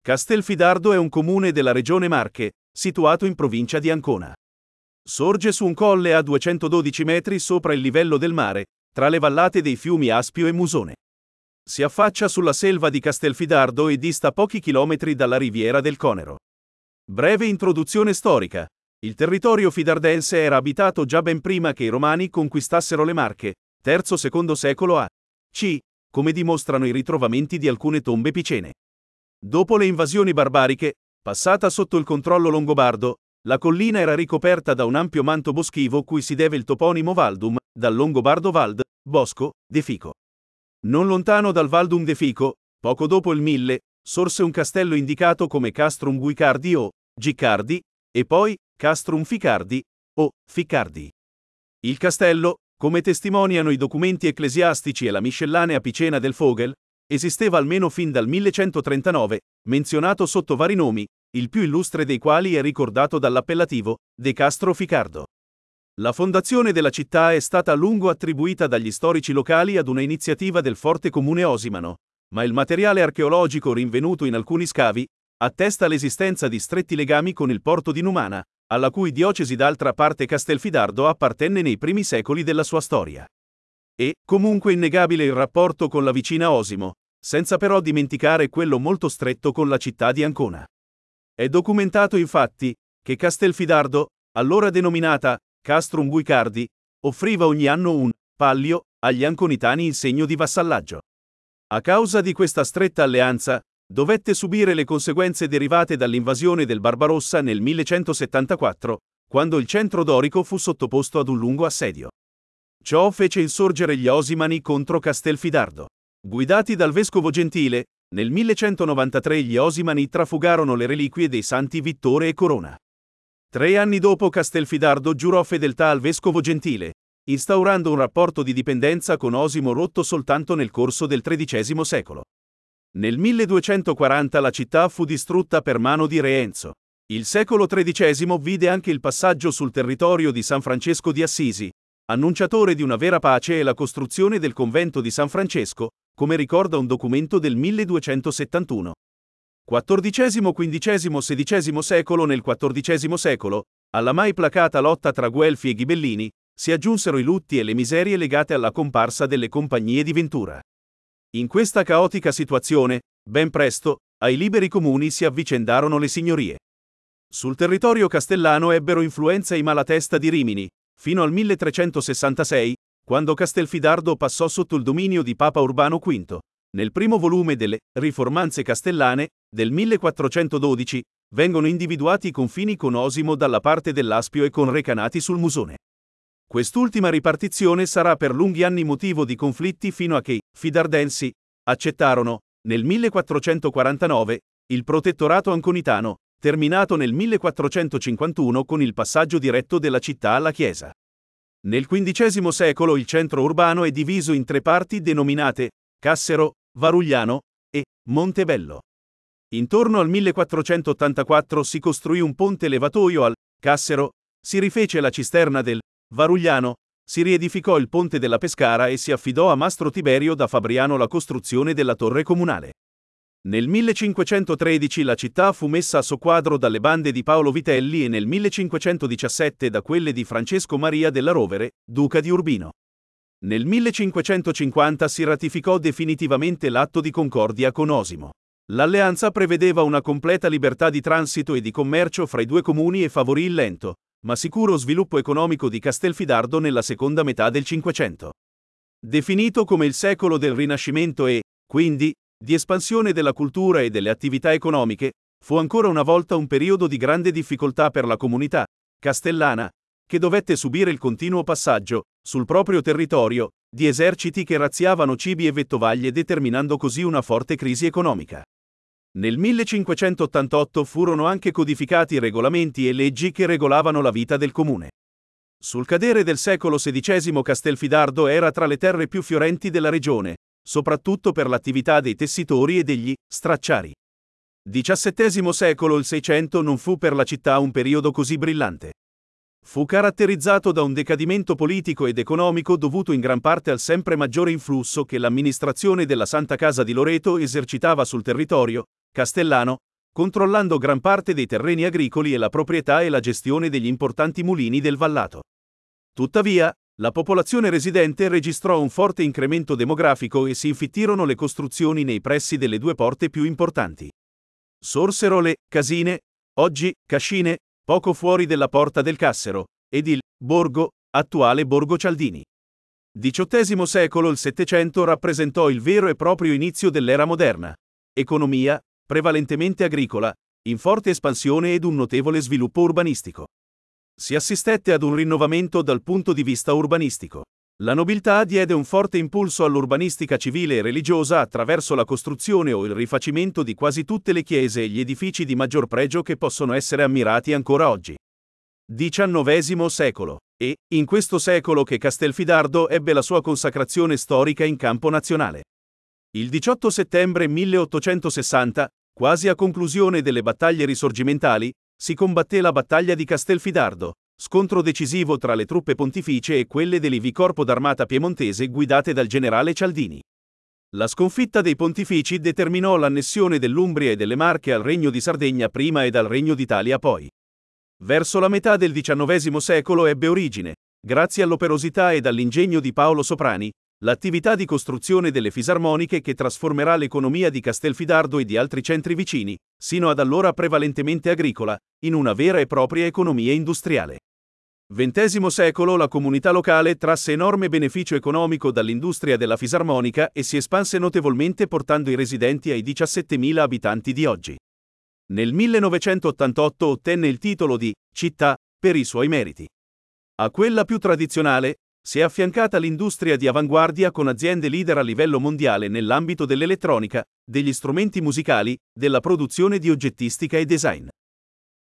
Castelfidardo è un comune della regione Marche, situato in provincia di Ancona. Sorge su un colle a 212 metri sopra il livello del mare, tra le vallate dei fiumi Aspio e Musone. Si affaccia sulla selva di Castelfidardo e dista pochi chilometri dalla riviera del Conero. Breve introduzione storica. Il territorio fidardense era abitato già ben prima che i Romani conquistassero le Marche, III-II secolo a.C., come dimostrano i ritrovamenti di alcune tombe picene. Dopo le invasioni barbariche, passata sotto il controllo longobardo, la collina era ricoperta da un ampio manto boschivo cui si deve il toponimo Valdum, dal longobardo Vald, bosco, de Fico. Non lontano dal Valdum de Fico, poco dopo il 1000, sorse un castello indicato come Castrum Guicardi o Giccardi, e poi Castrum Ficardi o Ficcardi. Il castello, come testimoniano i documenti ecclesiastici e la miscellanea picena del Vogel, esisteva almeno fin dal 1139, menzionato sotto vari nomi, il più illustre dei quali è ricordato dall'appellativo De Castro Ficardo. La fondazione della città è stata a lungo attribuita dagli storici locali ad una iniziativa del forte comune osimano, ma il materiale archeologico rinvenuto in alcuni scavi attesta l'esistenza di stretti legami con il porto di Numana, alla cui diocesi d'altra parte Castelfidardo appartenne nei primi secoli della sua storia. È comunque innegabile il rapporto con la vicina Osimo, senza però dimenticare quello molto stretto con la città di Ancona. È documentato infatti che Castelfidardo, allora denominata Castrum Guicardi, offriva ogni anno un pallio agli anconitani in segno di vassallaggio. A causa di questa stretta alleanza, dovette subire le conseguenze derivate dall'invasione del Barbarossa nel 1174, quando il centro dorico fu sottoposto ad un lungo assedio. Ciò fece insorgere gli Osimani contro Castelfidardo. Guidati dal vescovo Gentile, nel 1193 gli Osimani trafugarono le reliquie dei santi Vittore e Corona. 3 anni dopo Castelfidardo giurò fedeltà al vescovo Gentile, instaurando un rapporto di dipendenza con Osimo rotto soltanto nel corso del XIII secolo. Nel 1240 la città fu distrutta per mano di Re Enzo. Il secolo XIII vide anche il passaggio sul territorio di San Francesco di Assisi, annunciatore di una vera pace e la costruzione del convento di San Francesco, come ricorda un documento del 1271. XIV, XV, XVI secolo. Nel XIV secolo, alla mai placata lotta tra Guelfi e Ghibellini, si aggiunsero i lutti e le miserie legate alla comparsa delle compagnie di Ventura. In questa caotica situazione, ben presto, ai liberi comuni si avvicendarono le signorie. Sul territorio castellano ebbero influenza i Malatesta di Rimini, fino al 1366, quando Castelfidardo passò sotto il dominio di Papa Urbano V. Nel primo volume delle Riformanze Castellane, del 1412, vengono individuati i confini con Osimo dalla parte dell'Aspio e con Recanati sul Musone. Quest'ultima ripartizione sarà per lunghi anni motivo di conflitti fino a che i fidardensi accettarono, nel 1449, il protettorato anconitano, terminato nel 1451 con il passaggio diretto della città alla Chiesa. Nel XV secolo il centro urbano è diviso in 3 parti denominate Cassero, Varugliano e Montebello. Intorno al 1484 si costruì un ponte levatoio al Cassero, si rifece la cisterna del Varugliano, si riedificò il ponte della Pescara e si affidò a Mastro Tiberio da Fabriano la costruzione della torre comunale. Nel 1513 la città fu messa a soqquadro dalle bande di Paolo Vitelli e nel 1517 da quelle di Francesco Maria della Rovere, duca di Urbino. Nel 1550 si ratificò definitivamente l'atto di concordia con Osimo. L'alleanza prevedeva una completa libertà di transito e di commercio fra i due comuni e favorì il lento, ma sicuro sviluppo economico di Castelfidardo nella seconda metà del Cinquecento. Definito come il secolo del Rinascimento e, quindi, di espansione della cultura e delle attività economiche, fu ancora una volta un periodo di grande difficoltà per la comunità castellana, che dovette subire il continuo passaggio, sul proprio territorio, di eserciti che razziavano cibi e vettovaglie determinando così una forte crisi economica. Nel 1588 furono anche codificati regolamenti e leggi che regolavano la vita del comune. Sul cadere del secolo XVI Castelfidardo era tra le terre più fiorenti della regione, soprattutto per l'attività dei tessitori e degli stracciari. XVII secolo. Il Seicento non fu per la città un periodo così brillante. Fu caratterizzato da un decadimento politico ed economico dovuto in gran parte al sempre maggiore influsso che l'amministrazione della Santa Casa di Loreto esercitava sul territorio castellano, controllando gran parte dei terreni agricoli e la proprietà e la gestione degli importanti mulini del Vallato. Tuttavia, la popolazione residente registrò un forte incremento demografico e si infittirono le costruzioni nei pressi delle due porte più importanti. Sorsero le casine, oggi cascine, poco fuori della Porta del Cassero, ed il borgo, attuale Borgo Cialdini. XVIII secolo. Il Settecento rappresentò il vero e proprio inizio dell'era moderna. Economia, prevalentemente agricola, in forte espansione ed un notevole sviluppo urbanistico. Si assistette ad un rinnovamento dal punto di vista urbanistico. La nobiltà diede un forte impulso all'urbanistica civile e religiosa attraverso la costruzione o il rifacimento di quasi tutte le chiese e gli edifici di maggior pregio che possono essere ammirati ancora oggi. XIX secolo. È in questo secolo che Castelfidardo ebbe la sua consacrazione storica in campo nazionale. Il 18 settembre 1860, quasi a conclusione delle battaglie risorgimentali, si combatté la battaglia di Castelfidardo, scontro decisivo tra le truppe pontificie e quelle dell'Ivi Corpo d'Armata piemontese guidate dal generale Cialdini. La sconfitta dei pontifici determinò l'annessione dell'Umbria e delle Marche al Regno di Sardegna prima ed al Regno d'Italia poi. Verso la metà del XIX secolo ebbe origine, grazie all'operosità ed all'ingegno di Paolo Soprani, l'attività di costruzione delle fisarmoniche che trasformerà l'economia di Castelfidardo e di altri centri vicini, sino ad allora prevalentemente agricola, in una vera e propria economia industriale. XX secolo. La comunità locale trasse enorme beneficio economico dall'industria della fisarmonica e si espanse notevolmente portando i residenti ai 17.000 abitanti di oggi. Nel 1988 ottenne il titolo di città per i suoi meriti. A quella più tradizionale si è affiancata l'industria di avanguardia con aziende leader a livello mondiale nell'ambito dell'elettronica, degli strumenti musicali, della produzione di oggettistica e design.